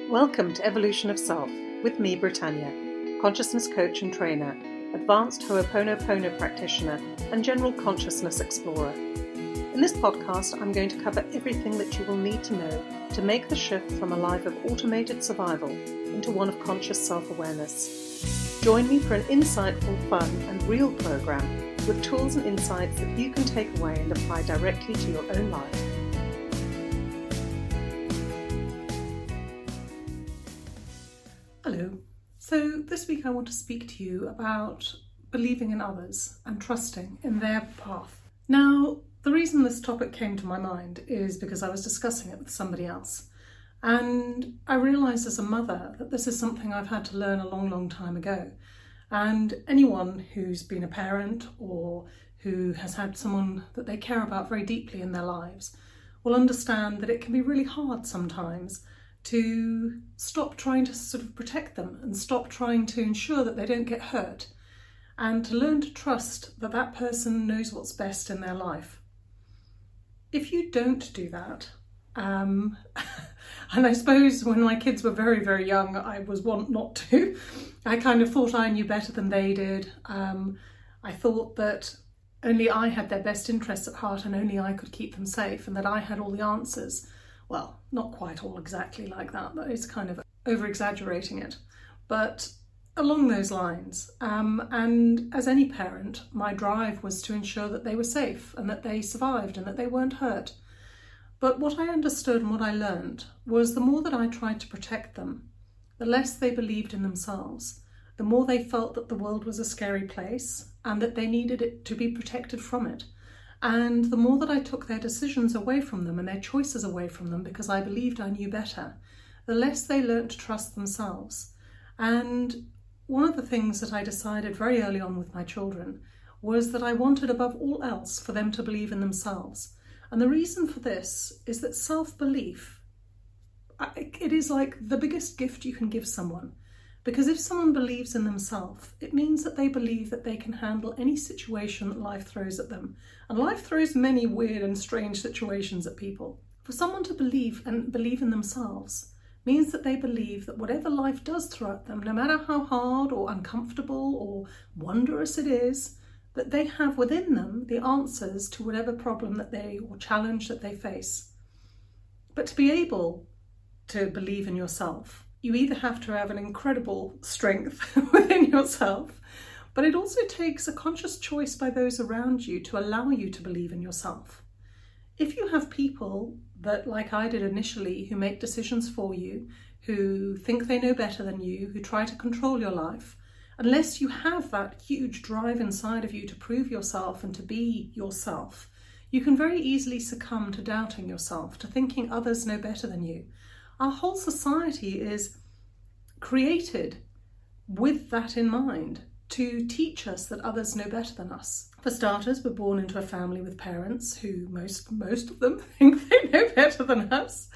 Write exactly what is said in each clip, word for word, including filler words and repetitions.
Welcome to Evolution of Self with me, Britannia, consciousness coach and trainer, advanced Ho'oponopono practitioner, and general consciousness explorer. In this podcast, I'm going to cover everything that you will need to know to make the shift from a life of automated survival into one of conscious self-awareness. Join me for an insightful, fun, and real program with tools and insights that you can take away and apply directly to your own life. Hello. So this week I want to speak to you about believing in others and trusting in their path. Now, the reason this topic came to my mind is because I was discussing it with somebody else. And I realised as a mother that this is something I've had to learn a long, long time ago. And anyone who's been a parent or who has had someone that they care about very deeply in their lives will understand that it can be really hard sometimes to stop trying to sort of protect them and stop trying to ensure that they don't get hurt, and to learn to trust that that person knows what's best in their life. If you don't do that, um, and I suppose when my kids were very, very young, I was one not to. I kind of thought I knew better than they did. Um, I thought that only I had their best interests at heart and only I could keep them safe and that I had all the answers. Well, not quite all exactly like that, that is kind of over-exaggerating it, but along those lines. Um, and as any parent, my drive was to ensure that they were safe and that they survived and that they weren't hurt. But what I understood and what I learned was the more that I tried to protect them, the less they believed in themselves, the more they felt that the world was a scary place and that they needed it to be protected from it. And the more that I took their decisions away from them and their choices away from them because I believed I knew better, the less they learnt to trust themselves. And one of the things that I decided very early on with my children was that I wanted above all else for them to believe in themselves. And the reason for this is that self-belief, it is like the biggest gift you can give someone. Because if someone believes in themselves, it means that they believe that they can handle any situation that life throws at them. And life throws many weird and strange situations at people. For someone to believe and believe in themselves means that they believe that whatever life does throw at them, no matter how hard or uncomfortable or wondrous it is, that they have within them the answers to whatever problem that they or challenge that they face. But to be able to believe in yourself, you either have to have an incredible strength within yourself, but it also takes a conscious choice by those around you to allow you to believe in yourself. If you have people that, like I did initially, who make decisions for you, who think they know better than you, who try to control your life, unless you have that huge drive inside of you to prove yourself and to be yourself, you can very easily succumb to doubting yourself, to thinking others know better than you. Our whole society is created with that in mind, to teach us that others know better than us. For starters, we're born into a family with parents who most most of them think they know better than us,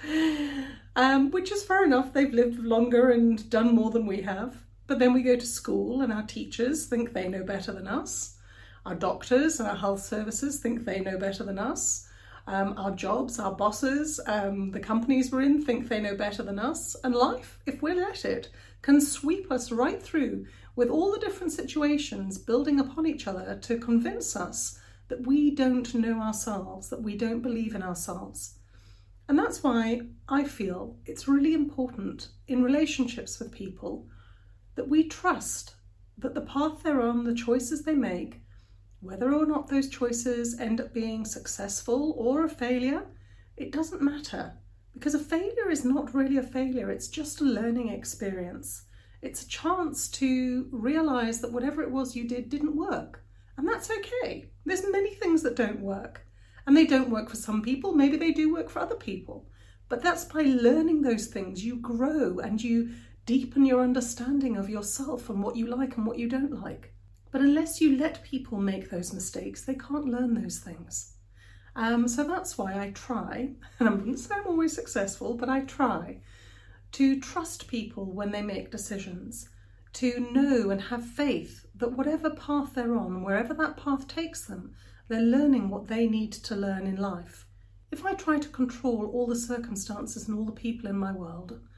um, which is fair enough. They've lived longer and done more than we have. But then we go to school and our teachers think they know better than us. Our doctors and our health services think they know better than us. Um, our jobs, our bosses, um, the companies we're in think they know better than us. And life, if we let it, can sweep us right through with all the different situations building upon each other to convince us that we don't know ourselves, that we don't believe in ourselves. And that's why I feel it's really important in relationships with people that we trust that the path they're on, the choices they make, whether or not those choices end up being successful or a failure, it doesn't matter. Because a failure is not really a failure, it's just a learning experience. It's a chance to realise that whatever it was you did didn't work. And that's okay. There's many things that don't work. And they don't work for some people, maybe they do work for other people. But that's by learning those things, you grow and you deepen your understanding of yourself and what you like and what you don't like. But unless you let people make those mistakes, they can't learn those things. Um, so that's why I try, and I wouldn't say I'm always successful, but I try to trust people when they make decisions, to know and have faith that whatever path they're on, wherever that path takes them, they're learning what they need to learn in life. If I try to control all the circumstances and all the people in my world,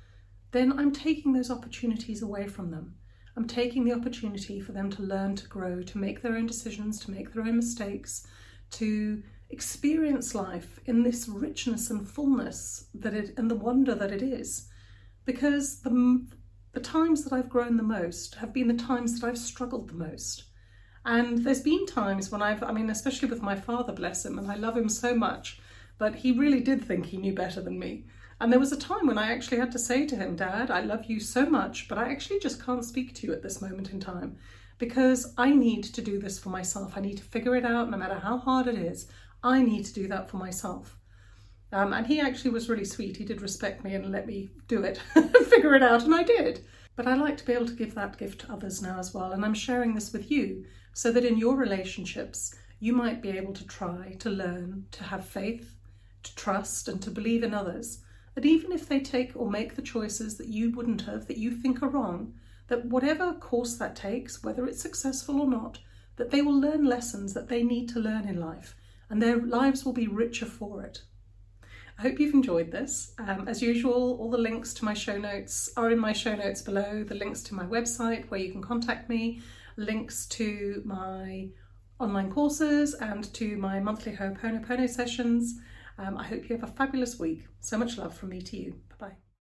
then I'm taking those opportunities away from them. I'm taking the opportunity for them to learn, to grow, to make their own decisions, to make their own mistakes, to experience life in this richness and fullness that it and the wonder that it is. Because the, the times that I've grown the most have been the times that I've struggled the most. And there's been times when I've, I mean, especially with my father, bless him, and I love him so much, but he really did think he knew better than me. And there was a time when I actually had to say to him, Dad, I love you so much, but I actually just can't speak to you at this moment in time because I need to do this for myself. I need to figure it out no matter how hard it is. I need to do that for myself. Um, and he actually was really sweet. He did respect me and let me do it, figure it out, and I did. But I like to be able to give that gift to others now as well. And I'm sharing this with you so that in your relationships, you might be able to try to learn to have faith, to trust, and to believe in others. That even if they take or make the choices that you wouldn't have, that you think are wrong, that whatever course that takes, whether it's successful or not, that they will learn lessons that they need to learn in life, and their lives will be richer for it. I hope you've enjoyed this. Um, as usual, all the links to my show notes are in my show notes below, the links to my website where you can contact me, links to my online courses and to my monthly Ho'oponopono sessions. Um, I hope you have a fabulous week. So much love from me to you. Bye-bye.